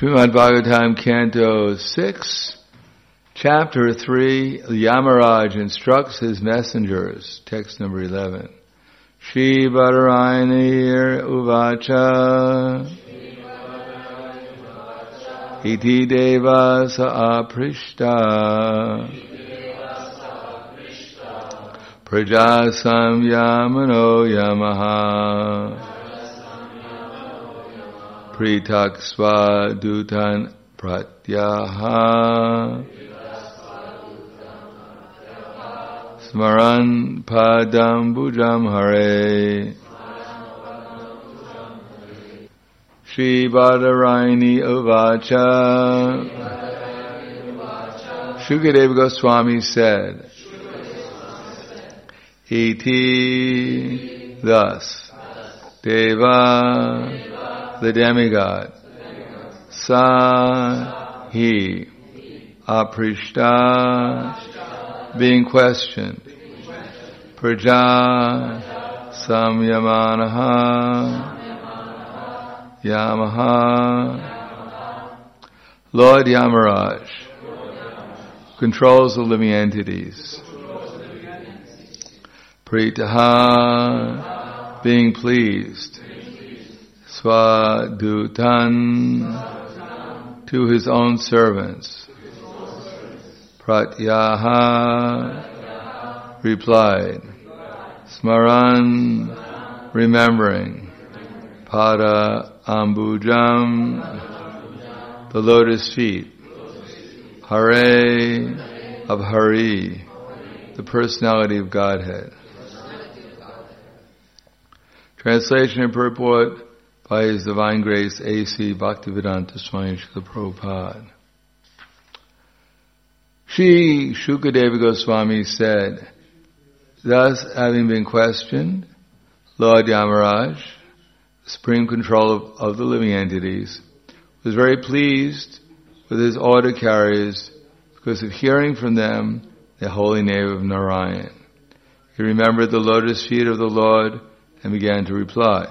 Srimad Bhagavatam, Canto 6, Chapter 3, Yamaraj instructs his messengers, text number 11. Shri Badarayani Uvacha Iti Deva Sa Aprishta Prajasam Yamano Yamaha Pritaksva Dutan Pratyaha Smaran Padam Bujam Hare Shri Badarayani Uvacha Shukadeva Goswami said, Iti, thus, Deva, the demigod, Sa, he, Aprishta, being questioned, Praja, Samyamanaha, Yamaha, Lord Yamaraj, controls the living entities, Pritaha, being pleased, Swadutan, to his own servants, Pratyaha, replied, Smaran, remembering, Pada Ambujam, the lotus feet, Hare, of Hari, the personality of Godhead. Translation and purport by His Divine Grace A.C. Bhaktivedanta Swami Srila Prabhupada. Shri Shukadeva Goswami said, thus having been questioned, Lord Yamaraj, supreme control of the living entities, was very pleased with his order carriers because of hearing from them the holy name of Narayan. He remembered the lotus feet of the Lord and began to reply.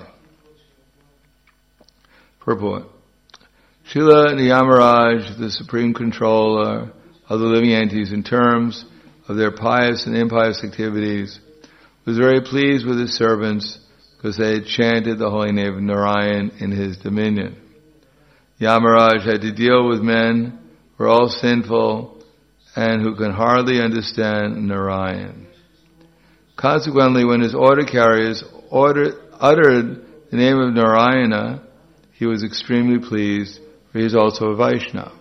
Purport. Srila Yamaraj, the supreme controller of the living entities in terms of their pious and impious activities, was very pleased with his servants because they had chanted the holy name of Narayan in his dominion. Yamaraj had to deal with men who are all sinful and who can hardly understand Narayan. Consequently, when his order carriers uttered the name of Narayana, he was extremely pleased, for he is also a Vaishnava.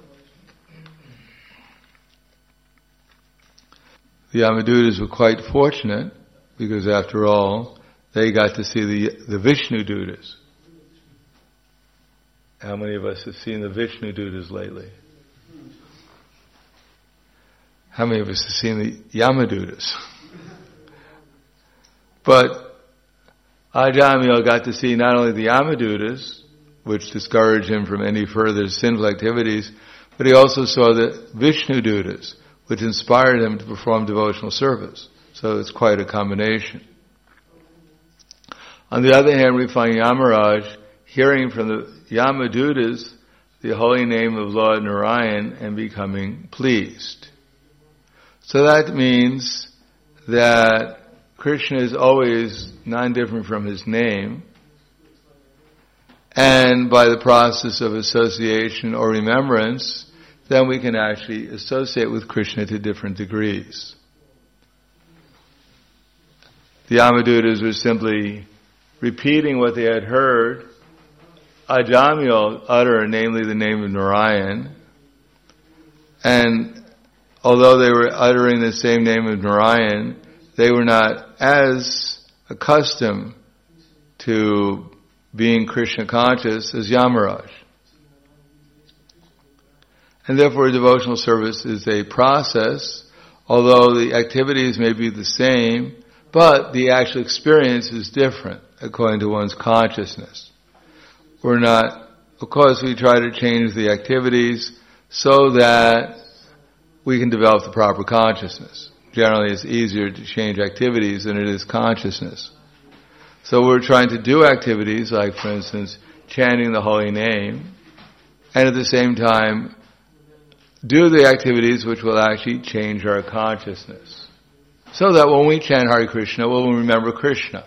The Yamadutas were quite fortunate, because after all, they got to see the Vishnu Dutas. How many of us have seen the Vishnu Dutas lately? How many of us have seen the Yamadutas? But Ajamil got to see not only the Yamadutas, which discouraged him from any further sinful activities, but he also saw the Vishnu Dutas, which inspired him to perform devotional service. So it's quite a combination. On the other hand, we find Yamaraj hearing from the Yamadutas the holy name of Lord Narayan and becoming pleased. So that means that Krishna is always non-different from his name, and by the process of association or remembrance, then we can actually associate with Krishna to different degrees. The Yamadutas were simply repeating what they had heard Ajamil utter, namely the name of Narayan, and although they were uttering the same name of Narayan, they were not as accustomed to being Krishna conscious as Yamaraj. And therefore devotional service is a process, although the activities may be the same, but the actual experience is different according to one's consciousness. Of course we try to change the activities so that we can develop the proper consciousness. Generally it's easier to change activities than it is consciousness. So we're trying to do activities like, for instance, chanting the holy name, and at the same time do the activities which will actually change our consciousness. So that when we chant Hare Krishna, we'll remember Krishna.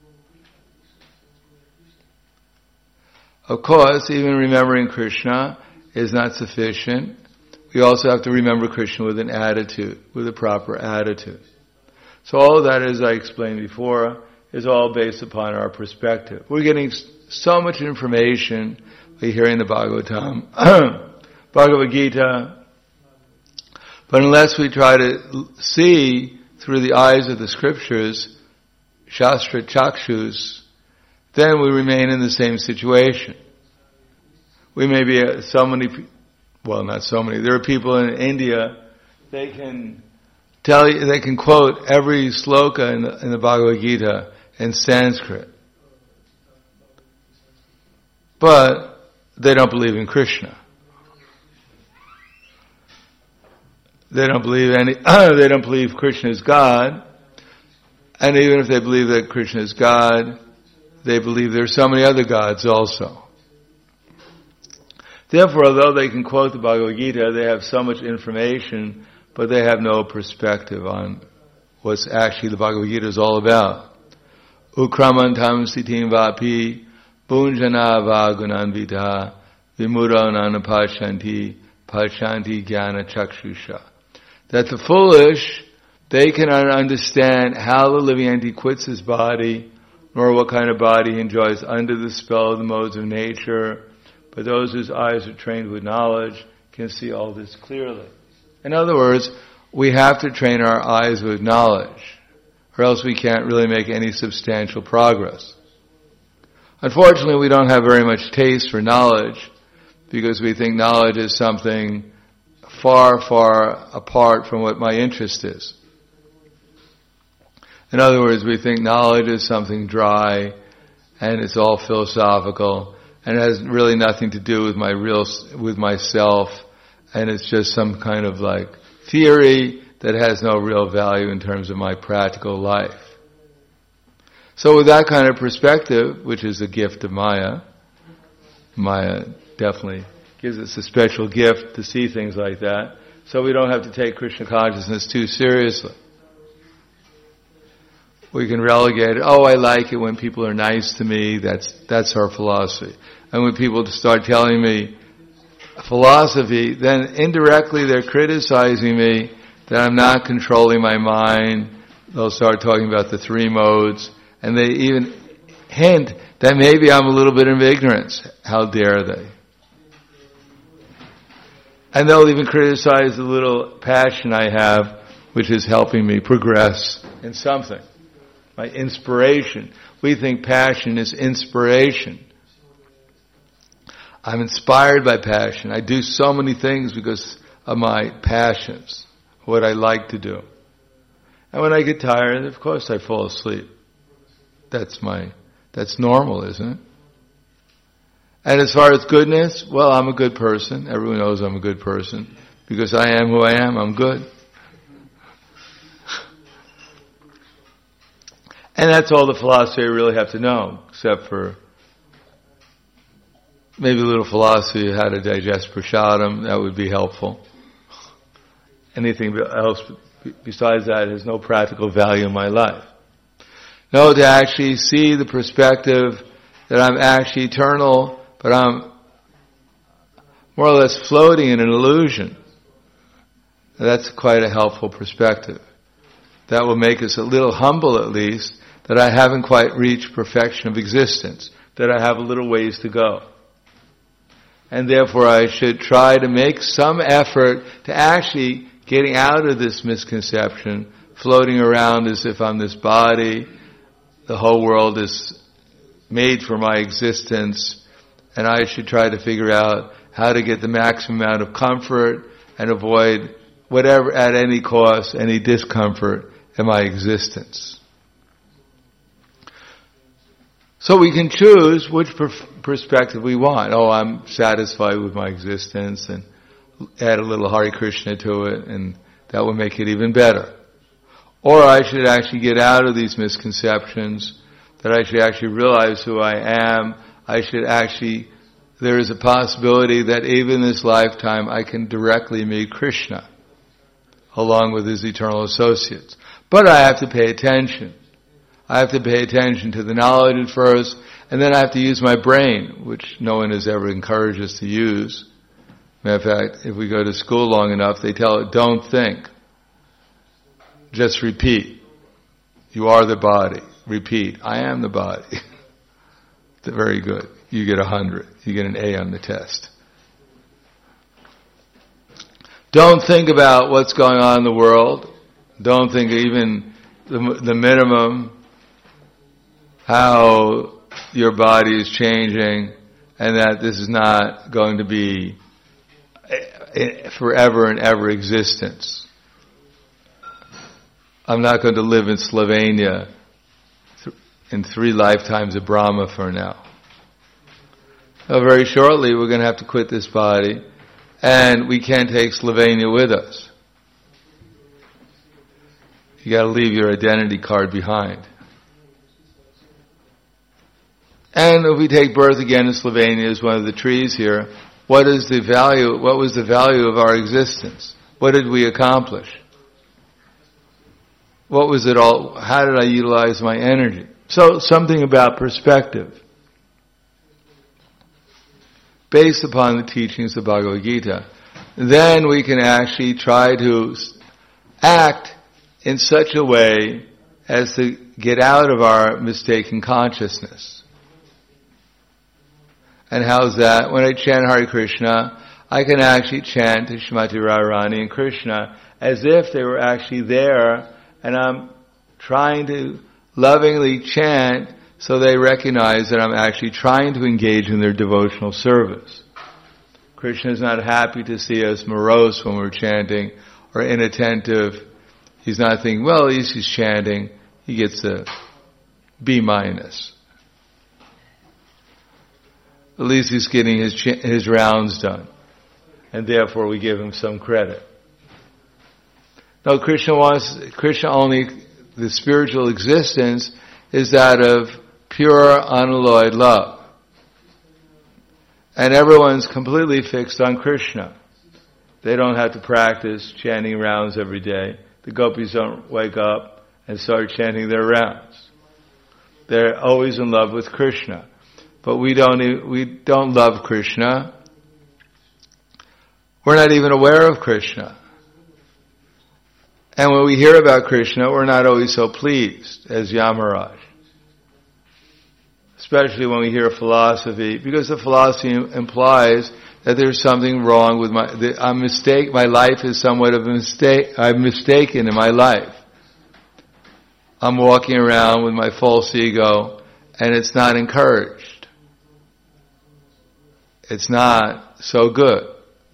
Of course, even remembering Krishna is not sufficient. We also have to remember Krishna with an attitude, with a proper attitude. So all of that, as I explained before, is all based upon our perspective. We're getting so much information we hear in the Bhagavatam, Bhagavad Gita, but unless we try to see through the eyes of the scriptures, Shastra Chakshus, then we remain in the same situation. We may be not so many. There are people in India, they can tell you, they can quote every sloka in the Bhagavad Gita in Sanskrit. But they don't believe in Krishna. They don't believe Krishna is God. And even if they believe that Krishna is God, they believe there are so many other gods also. Therefore, although they can quote the Bhagavad Gita, they have so much information, but they have no perspective on what's actually the Bhagavad Gita is all about. Ukramantam sitim vapi bunjana vagunanvita vimuro nanapashanti pashanti jnana chakshusha. That the foolish, they cannot understand how the living entity quits his body, nor what kind of body he enjoys under the spell of the modes of nature. But those whose eyes are trained with knowledge can see all this clearly. In other words, we have to train our eyes with knowledge, or else we can't really make any substantial progress. Unfortunately, we don't have very much taste for knowledge, because we think knowledge is something far, far apart from what my interest is. In other words, we think knowledge is something dry, and it's all philosophical, and it has really nothing to do with myself, and it's just some kind of like theory that has no real value in terms of my practical life. So with that kind of perspective, which is a gift of Maya definitely gives us a special gift to see things like that, so we don't have to take Krishna consciousness too seriously. We can relegate it. Oh, I like it when people are nice to me. That's our philosophy. And when people start telling me philosophy, then indirectly they're criticizing me that I'm not controlling my mind. They'll start talking about the three modes, and they even hint that maybe I'm a little bit of ignorance. How dare they? And they'll even criticize the little passion I have, which is helping me progress in something. My inspiration. We think passion is inspiration. I'm inspired by passion. I do so many things because of my passions, what I like to do. And when I get tired, of course I fall asleep. That's normal, isn't it? And as far as goodness, well, I'm a good person. Everyone knows I'm a good person. Because I am who I am, I'm good. And that's all the philosophy I really have to know, except for maybe a little philosophy of how to digest prasadam. That would be helpful. Anything else besides that has no practical value in my life. No, to actually see the perspective that I'm actually eternal, but I'm more or less floating in an illusion. That's quite a helpful perspective. That will make us a little humble at least, that I haven't quite reached perfection of existence, that I have a little ways to go. And therefore I should try to make some effort to actually getting out of this misconception, floating around as if I'm this body, the whole world is made for my existence, and I should try to figure out how to get the maximum amount of comfort and avoid whatever, at any cost, any discomfort in my existence. So we can choose which perspective we want. Oh, I'm satisfied with my existence, and add a little Hare Krishna to it, and that will make it even better. Or I should actually get out of these misconceptions, that I should actually realize who I am. I should actually there is a possibility that even in this lifetime I can directly meet Krishna along with his eternal associates. But I have to pay attention. I have to pay attention to the knowledge at first, and then I have to use my brain, which no one has ever encouraged us to use. Matter of fact, if we go to school long enough, they tell it, don't think. Just repeat. You are the body. Repeat. I am the body. Very good. You get 100. You get an A on the test. Don't think about what's going on in the world. Don't think even the minimum how your body is changing and that this is not going to be forever and ever existence. I'm not going to live in Slovenia in 3 lifetimes of Brahma for now. So very shortly we're going to have to quit this body, and we can't take Slovenia with us. You got to leave your identity card behind. And if we take birth again in Slovenia as one of the trees here, what was the value of our existence? What did we accomplish? What was it all? How did I utilize my energy? So something about perspective. Based upon the teachings of Bhagavad Gita, then we can actually try to act in such a way as to get out of our mistaken consciousness. And how's that? When I chant Hare Krishna, I can actually chant to Shrimati Radharani and Krishna as if they were actually there, and I'm trying to lovingly chant so they recognize that I'm actually trying to engage in their devotional service. Krishna is not happy to see us morose when we're chanting or inattentive. He's not thinking, well, at least he's chanting. He gets a B-. At least he's getting his rounds done. And therefore we give him some credit. No, Krishna only, the spiritual existence is that of pure, unalloyed love. And everyone's completely fixed on Krishna. They don't have to practice chanting rounds every day. The gopis don't wake up and start chanting their rounds. They're always in love with Krishna. But we don't love Krishna. We're not even aware of Krishna. And when we hear about Krishna, we're not always so pleased as Yamaraj. Especially when we hear philosophy, because the philosophy implies that there's something wrong with my life is somewhat of a mistake. I'm mistaken in my life. I'm walking around with my false ego, and it's not encouraged. It's not so good.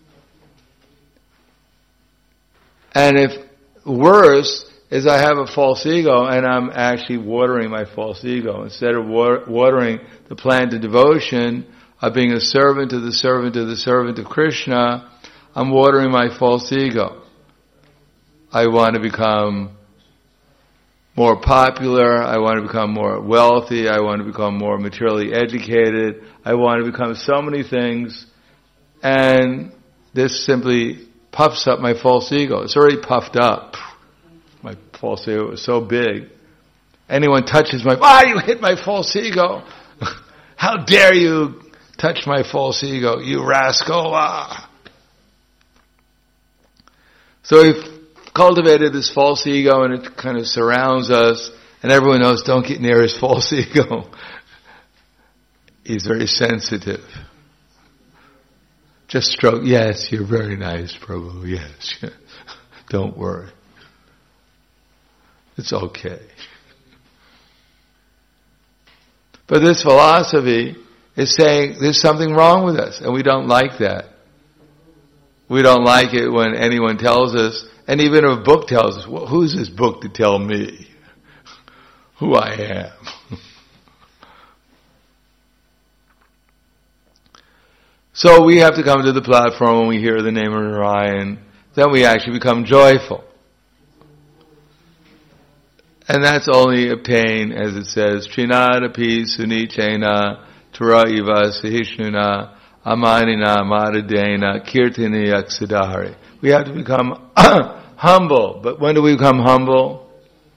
And if worse is I have a false ego and I'm actually watering my false ego. Instead of watering the plant of devotion of being a servant to the servant of the servant of Krishna, I'm watering my false ego. I want to become more popular. I want to become more wealthy. I want to become more materially educated. I want to become so many things. And this simply puffs up my false ego. It's already puffed up. My false ego is so big. Anyone touches you hit my false ego. How dare you touch my false ego, you rascal. So we've cultivated this false ego and it kind of surrounds us, and everyone knows don't get near his false ego. He's very sensitive. Just stroke, yes, you're very nice, Prabhu, yes. Don't worry. It's okay. But this philosophy is saying there's something wrong with us, and we don't like that. We don't like it when anyone tells us, and even if a book tells us, well, who's this book to tell me who I am? So we have to come to the platform when we hear the name of Narayan, then we actually become joyful. And that's only obtained, as it says, Trinadapi Sunichena Tura Iva Sahishnuna amanina madadena kirtini aksidhari. We have to become humble. But when do we become humble?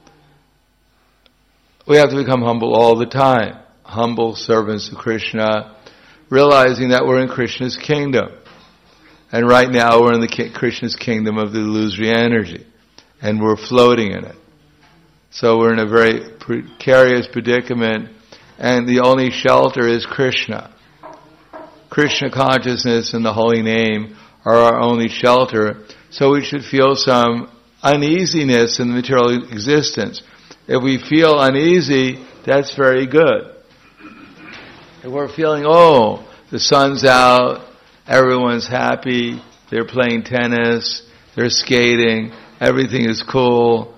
We have to become humble all the time. Humble servants of Krishna, realizing that we're in Krishna's kingdom. And right now we're in the Krishna's kingdom of the illusory energy. And we're floating in it. So we're in a very precarious predicament, and the only shelter is Krishna. Krishna consciousness and the holy name are our only shelter. So we should feel some uneasiness in the material existence. If we feel uneasy, that's very good. If we're feeling, the sun's out, everyone's happy, they're playing tennis, they're skating, everything is cool,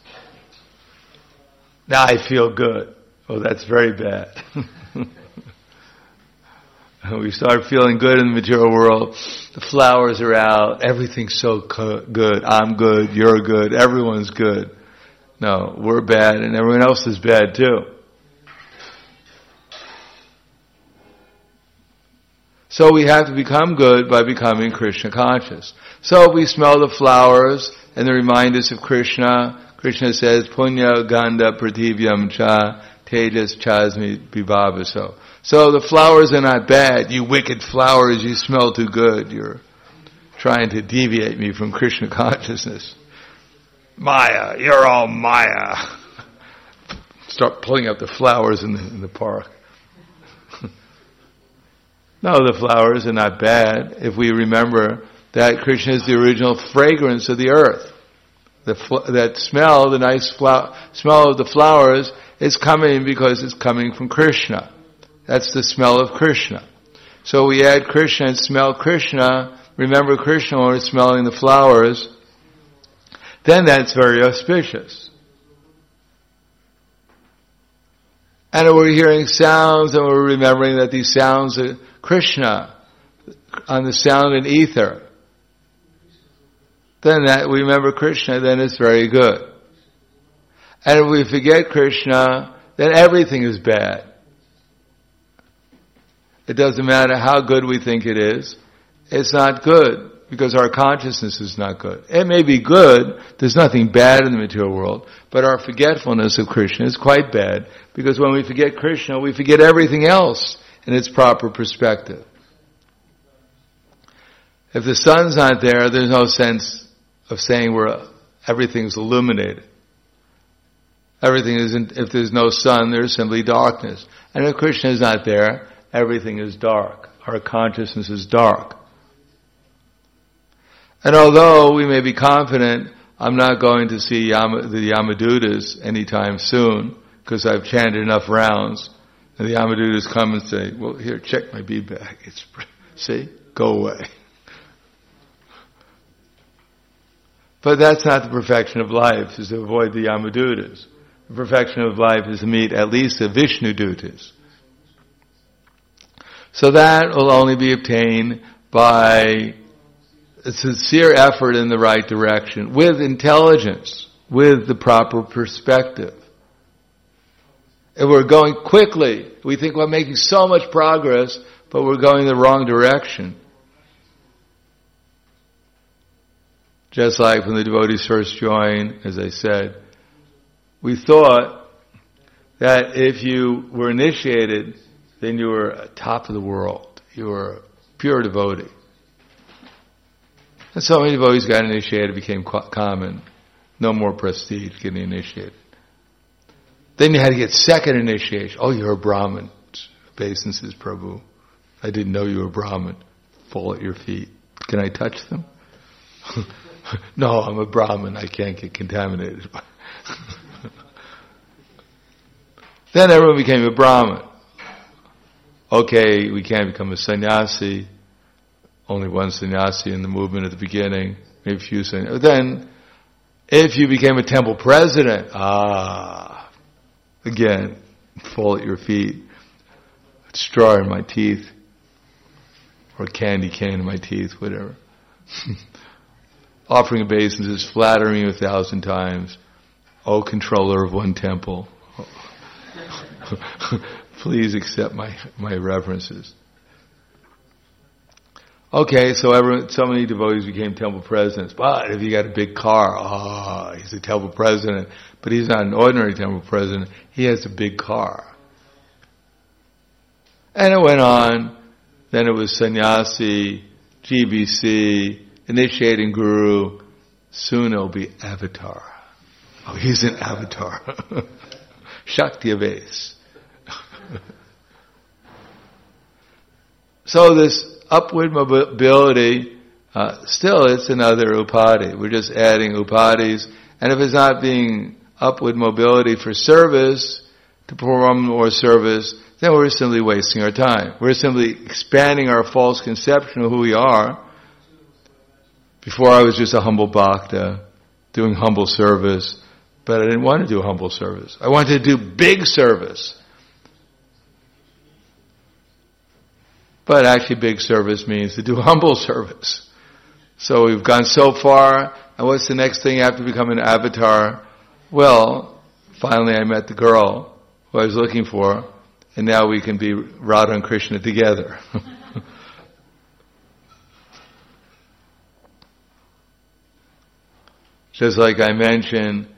now I feel good. Oh, that's very bad. We start feeling good in the material world, the flowers are out, everything's so good, I'm good, you're good, everyone's good. No, we're bad and everyone else is bad too. So we have to become good by becoming Krishna conscious. So we smell the flowers and they remind us of Krishna. Krishna says, Punya Ganda Prativyam Cha Tejas Chasmi Bibhavaso. So the flowers are not bad. You wicked flowers, you smell too good. You're trying to deviate me from Krishna consciousness. Maya, you're all Maya. Start pulling up the flowers in the park. No, the flowers are not bad if we remember that Krishna is the original fragrance of the earth. That smell, the nice smell of the flowers is coming because it's coming from Krishna. That's the smell of Krishna. So we add Krishna and smell Krishna, remember Krishna when we're smelling the flowers, then that's very auspicious. And we're hearing sounds and we're remembering that these sounds are Krishna on the sound and ether. Then that we remember Krishna, then it's very good. And if we forget Krishna, then everything is bad. It doesn't matter how good we think it is. It's not good because our consciousness is not good. It may be good, there's nothing bad in the material world, but our forgetfulness of Krishna is quite bad because when we forget Krishna, we forget everything else in its proper perspective. If the sun's not there, there's no sense of saying everything's illuminated. Everything isn't, if there's no sun, there's simply darkness. And if Krishna is not there, everything is dark. Our consciousness is dark. And although we may be confident, I'm not going to see the Yamadutas anytime soon, because I've chanted enough rounds, and the Yamadutas come and say, well, here, check my bead bag. See? Go away. But that's not the perfection of life, is to avoid the Yamadutas. The perfection of life is to meet at least the Vishnudutas. So that will only be obtained by a sincere effort in the right direction, with intelligence, with the proper perspective. If we're going quickly, we think we're making so much progress, but we're going the wrong direction. Just like when the devotees first joined, as I said, we thought that if you were initiated, then you were top of the world. You were a pure devotee. And so many devotees got initiated, became common. No more prestige getting initiated. Then you had to get second initiation. Oh, you're a Brahmin. Obeisances, Prabhu. I didn't know you were a Brahmin. Fall at your feet. Can I touch them? No, I'm a Brahmin. I can't get contaminated. Then everyone became a Brahmin. Okay, we can't become a sannyasi. Only one sannyasi in the movement at the beginning. Maybe a few sannyasis. Then, if you became a temple president, again, fall at your feet. Straw in my teeth. Or candy cane in my teeth, whatever. Offering obeisances, flattering you 1,000 times. O controller of one temple. Please accept my reverences. Okay, so many devotees became temple presidents. But if you got a big car, he's a temple president. But he's not an ordinary temple president. He has a big car. And it went on. Then it was sannyasi, GBC, initiating guru. Soon it'll be avatar. Oh, he's an avatar. Shakti base. So this upward mobility, still it's another upadhi. We're just adding upadhis. And if it's not being upward mobility for service, to perform more service, then we're simply wasting our time. We're simply expanding our false conception of who we are. Before I was just a humble bhakta, doing humble service, but I didn't want to do humble service. I wanted to do big service. But actually big service means to do humble service. So we've gone so far, and what's the next thing after becoming an avatar? Well, finally I met the girl who I was looking for, and now we can be Radha and Krishna together. Just like I mentioned,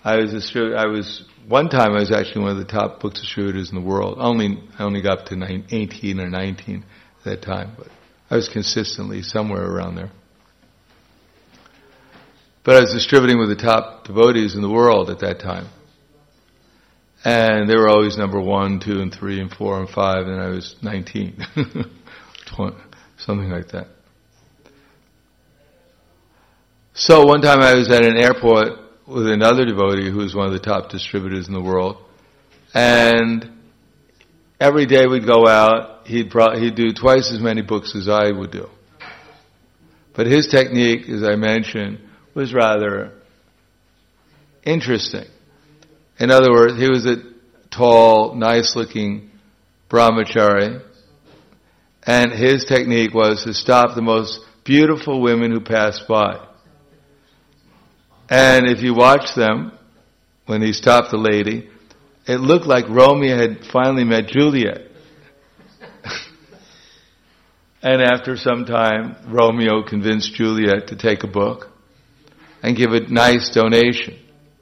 one time I was actually one of the top book distributors in the world. I only got up to 18 or 19 at that time, but I was consistently somewhere around there. But I was distributing with the top devotees in the world at that time. And they were always number 1, 2, and 3, and 4, and 5, and I was 19. 20, something like that. So one time I was at an airport with another devotee who was one of the top distributors in the world, and every day we'd go out, he'd do twice as many books as I would do. But his technique, as I mentioned, was rather interesting. In other words, he was a tall, nice-looking brahmachari, and his technique was to stop the most beautiful women who passed by. And if you watch them, when he stopped the lady, it looked like Romeo had finally met Juliet. And after some time, Romeo convinced Juliet to take a book and give a nice donation.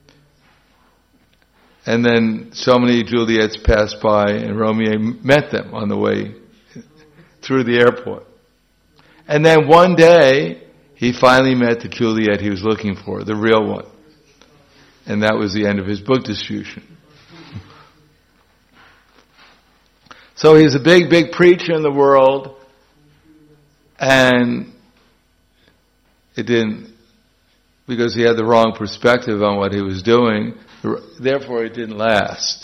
And then so many Juliets passed by, and Romeo met them on the way through the airport. And then one day, he finally met the Juliet he was looking for, the real one. And that was the end of his book distribution. So he's a big, big preacher in the world, and it didn't, because he had the wrong perspective on what he was doing, therefore it didn't last.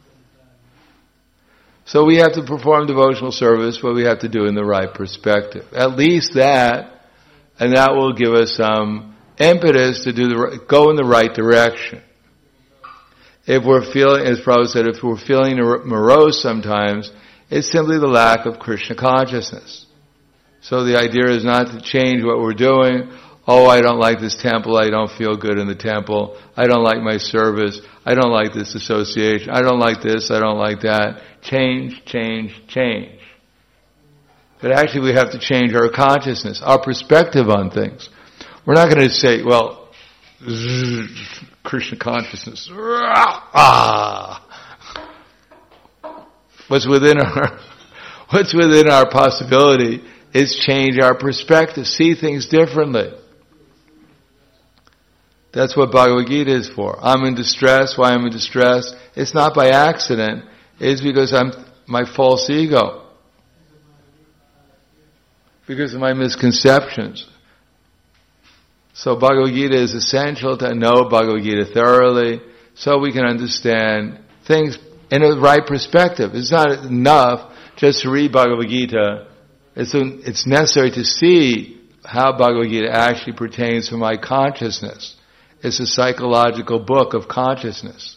So we have to perform devotional service, but we have to do it in the right perspective. At least that, and that will give us some impetus to go in the right direction. If we're feeling, as Prabhupada said, if we're feeling morose sometimes, it's simply the lack of Krishna consciousness. So the idea is not to change what we're doing. Oh, I don't like this temple. I don't feel good in the temple. I don't like my service. I don't like this association. I don't like this. I don't like that. Change, change, change. But actually we have to change our consciousness, our perspective on things. We're not going to say, well, Krishna consciousness. What's within our possibility is change our perspective, see things differently. That's what Bhagavad Gita is for. I'm in distress. Why I'm in distress? It's not by accident. It's because my false ego. Because of my misconceptions. So Bhagavad Gita is essential to know Bhagavad Gita thoroughly so we can understand things in a right perspective. It's not enough just to read Bhagavad Gita. It's necessary to see how Bhagavad Gita actually pertains to my consciousness. It's a psychological book of consciousness.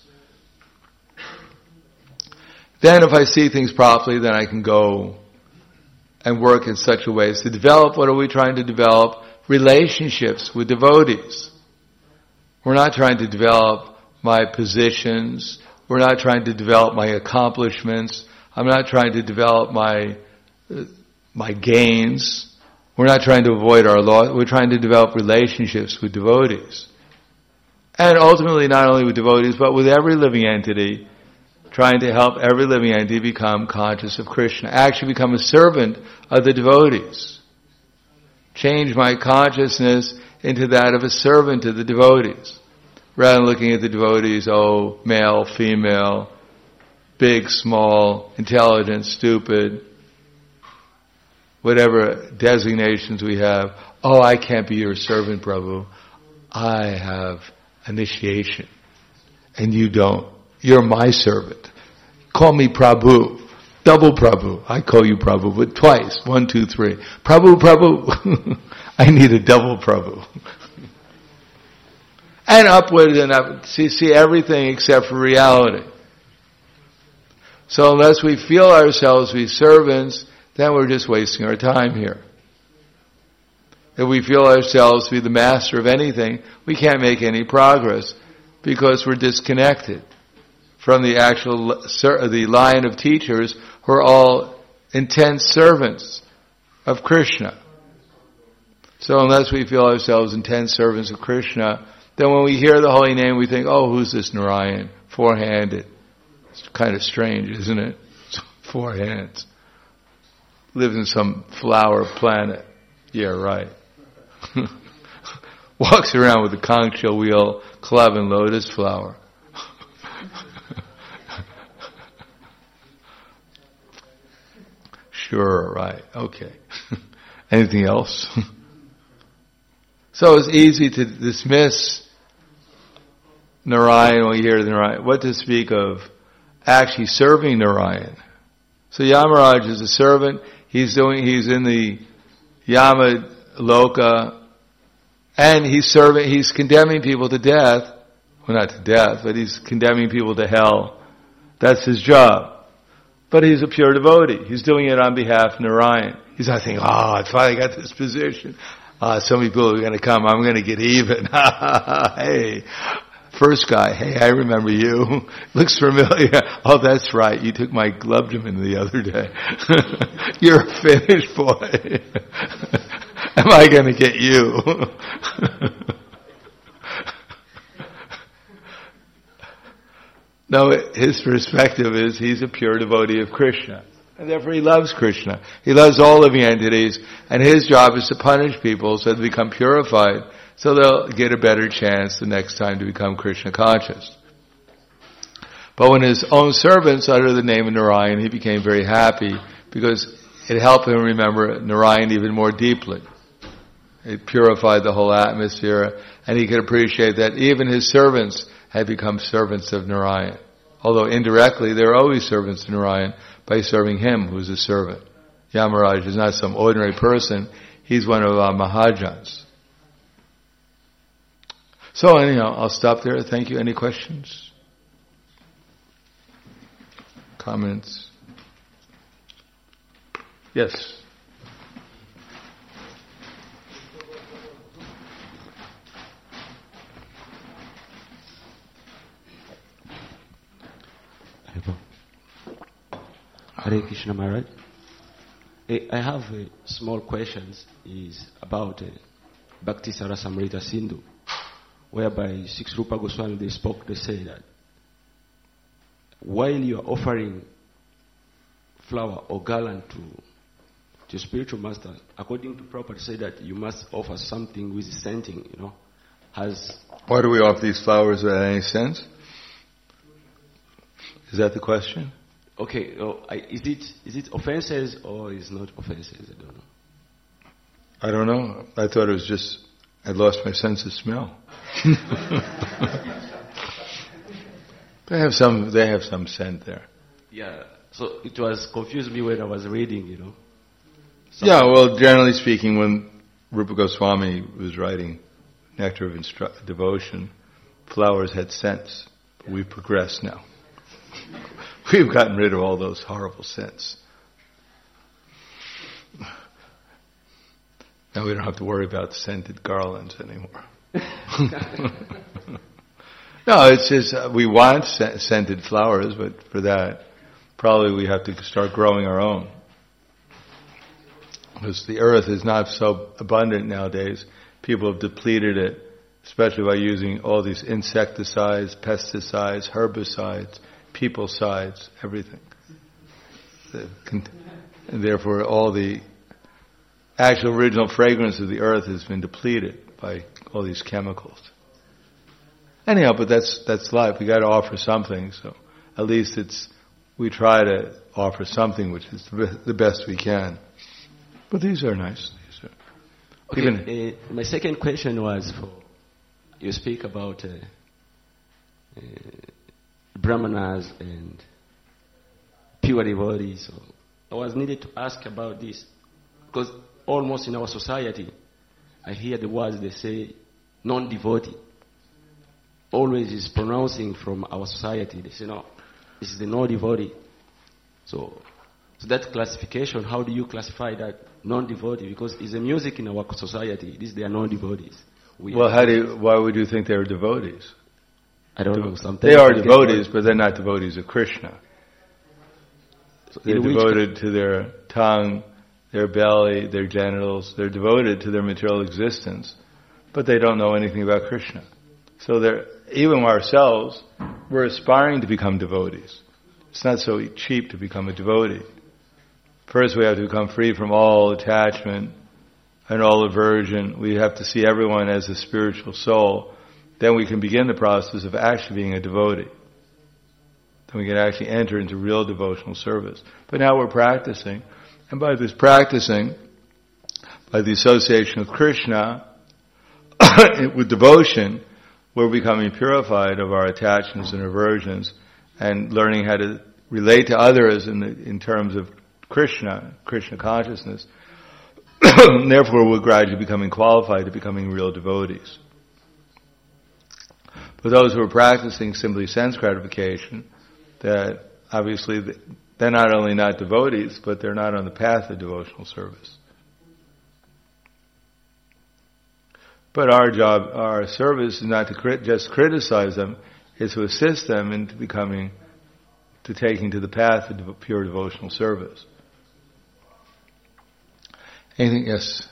Then if I see things properly, then I can go and work in such a way as to develop, what are we trying to develop? Relationships with devotees. We're not trying to develop my positions. We're not trying to develop my accomplishments. I'm not trying to develop my gains. We're not trying to avoid our law. We're trying to develop relationships with devotees. And ultimately, not only with devotees, but with every living entity, trying to help every living entity become conscious of Krishna. Actually become a servant of the devotees. Change my consciousness into that of a servant to the devotees. Rather than looking at the devotees, male, female, big, small, intelligent, stupid, whatever designations we have. I can't be your servant, Prabhu. I have initiation. And you don't. You're my servant. Call me Prabhu. Double Prabhu. I call you Prabhu, but twice. 1, 2, 3. Prabhu. I need a double Prabhu. And upward and up. See everything except for reality. So unless we feel ourselves be servants, then we're just wasting our time here. If we feel ourselves to be the master of anything, we can't make any progress because we're disconnected from the the line of teachers who are all intense servants of Krishna. So unless we feel ourselves intense servants of Krishna, then when we hear the holy name, we think, who's this Narayan? 4-handed. It's kind of strange, isn't it? 4 hands. Lives in some flower planet. Yeah, right. Walks around with a conch shell wheel, club, and lotus flower. Sure, right. Okay. Anything else? So it's easy to dismiss Narayan when you hear Narayan. What to speak of actually serving Narayan? So Yamaraj is a servant. He's in the Yama Loka, and he's condemning people to death. Well, not to death, but he's condemning people to hell. That's his job. But he's a pure devotee. He's doing it on behalf of Narayan. He's not thinking, I finally got this position. So many people are going to come. I'm going to get even. Hey, first guy. Hey, I remember you. Looks familiar. Oh, that's right. You took my glubjamin the other day. You're a Finnish boy. Am I going to get you? No, his perspective is he's a pure devotee of Krishna. And therefore he loves Krishna. He loves all living entities. And his job is to punish people so they become purified. So they'll get a better chance the next time to become Krishna conscious. But when his own servants uttered the name of Narayan, he became very happy because it helped him remember Narayan even more deeply. It purified the whole atmosphere, and he could appreciate that even his servants had become servants of Narayan. Although indirectly, they're always servants of Narayan by serving him who's a servant. Yamaraj is not some ordinary person. He's one of our Mahajans. So anyhow, I'll stop there. Thank you. Any questions? Comments? Yes. Hare Krishna Maharaj. I have small questions is about Bhakti Sarasamrita Sindhu, whereby Six Rupa Goswami they say that while you are offering flower or garland to spiritual master, according to Prabhupada say that you must offer something with scenting, Why do we offer these flowers without any sense? Is that the question? Okay, is it offenses or is not offenses? I don't know. I don't know. I thought it was just I'd lost my sense of smell. They have some scent there. Yeah. So it was confused me when I was reading, Yeah, well, generally speaking, when Rupa Goswami was writing Nectar of Devotion, flowers had scents. We've progressed now. We've gotten rid of all those horrible scents. Now we don't have to worry about scented garlands anymore. No, it's just we want scented flowers, but for that, probably we have to start growing our own. Because the earth is not so abundant nowadays. People have depleted it, especially by using all these insecticides, pesticides, herbicides, peoplecides, everything. And therefore all the actual original fragrance of the earth has been depleted by all these chemicals. Anyhow, but that's life. We got to offer something, so at least we try to offer something which is the best we can. But these are nice. Okay, my second question was you speak about brahmanas and pure devotees. So I was needed to ask about this because almost in our society, I hear the words they say non-devotee. Always is pronouncing from our society. They say no, this is the non-devotee. So that classification, how do you classify that non-devotee? Because it's a music in our society. They are non-devotees. Why would you think they're devotees? I don't know. Sometimes they are devotees, but they're not devotees of Krishna. So they're devoted to their tongue, their belly, their genitals. They're devoted to their material existence, but they don't know anything about Krishna. So even ourselves, we're aspiring to become devotees. It's not so cheap to become a devotee. First we have to become free from all attachment and all aversion. We have to see everyone as a spiritual soul. Then we can begin the process of actually being a devotee. Then we can actually enter into real devotional service. But now we're practicing. And by this practicing, by the association of Krishna, with devotion, we're becoming purified of our attachments and aversions and learning how to relate to others in terms of Krishna consciousness. Therefore, we're gradually becoming qualified to becoming real devotees. For those who are practicing simply sense gratification, that obviously they're not only not devotees, but they're not on the path of devotional service. But our job, our service is not to just criticize them, is to assist them into taking to the path of pure devotional service. Anything? Yes.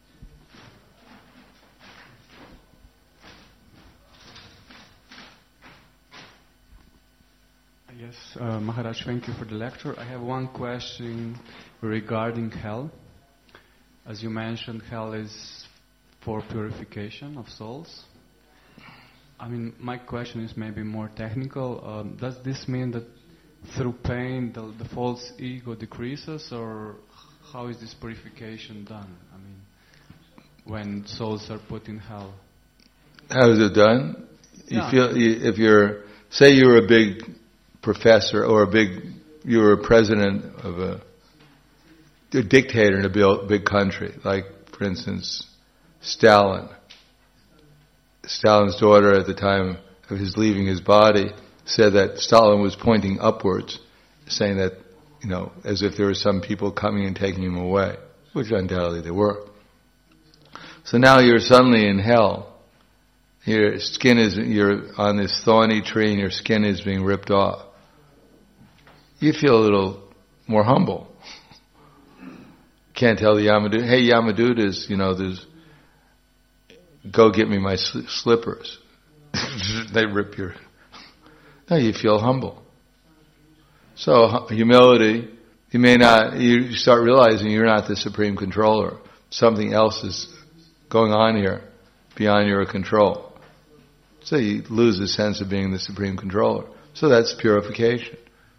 Yes, Maharaj, thank you for the lecture. I have one question regarding hell. As you mentioned, hell is for purification of souls. I mean, my question is maybe more technical. Does this mean that through pain the false ego decreases, or how is this purification done? I mean, when souls are put in hell. How is it done? Yeah. If you're a big professor or you were a president of a dictator in a big country, like for instance Stalin. Stalin's daughter at the time of his leaving his body said that Stalin was pointing upwards, saying that, as if there were some people coming and taking him away, which undoubtedly there were. So now you're suddenly in hell. You're on this thorny tree and your skin is being ripped off. You feel a little more humble. Can't tell the Yamaduta, hey Yamadutas, go get me my slippers. They rip your... No, you feel humble. So humility, you start realizing you're not the supreme controller. Something else is going on here beyond your control. So you lose the sense of being the supreme controller. So that's purification.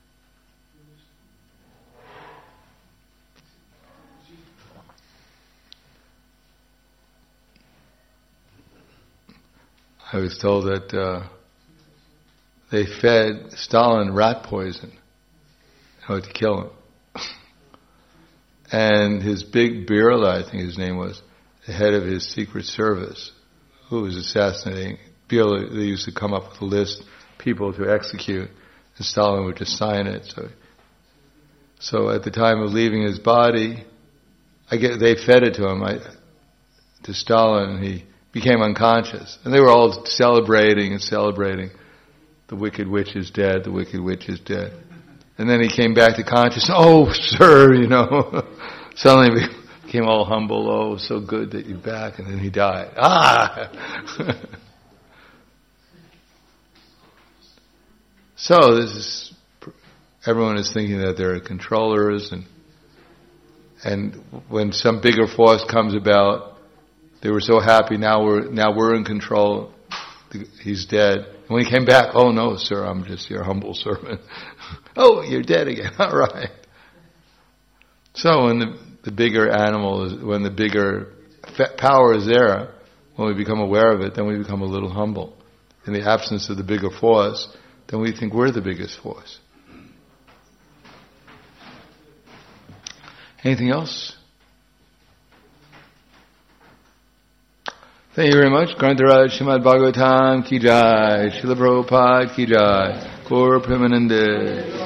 I was told that they fed Stalin rat poison to kill him. And his big Birla, I think his name was, the head of his secret service, who was assassinating, Birla, they used to come up with a list of people to execute, and Stalin would just sign it. So at the time of leaving his body, they fed it to him, to Stalin, and he became unconscious. And they were all celebrating. The wicked witch is dead, the wicked witch is dead. And then he came back to consciousness. Oh, sir, suddenly Became all humble. Oh, so good that you're back. And then he died. Ah! So everyone is thinking that they're controllers, and when some bigger force comes about, they were so happy. Now we're in control. He's dead. And when he came back, oh no, sir, I'm just your humble servant. Oh, you're dead again. All right. So when the bigger animal is, when the bigger power is there, when we become aware of it, then we become a little humble. In the absence of the bigger force, then we think we're the biggest force. Anything else? Thank you very much. Grantaraj Srimad Bhagavatam ki jai, Srila Prabhupada ki jai, Gaura Premanande.